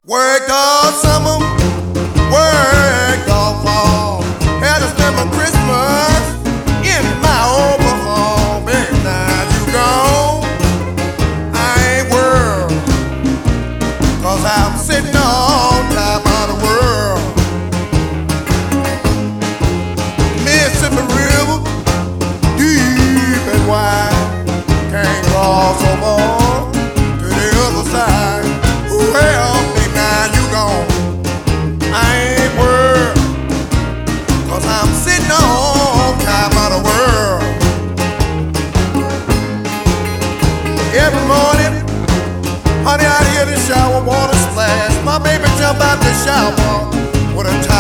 Worked all summer, worked all fall. Had to spend my Christmas in my overhaul. Baby, now you gone, I ain't worried, 'cause I'm sitting on top of the world. Mississippi River, deep and wide, can't cross over to the other side. Well, every morning, honey, I hear the shower water splash. My baby jump out the shower with a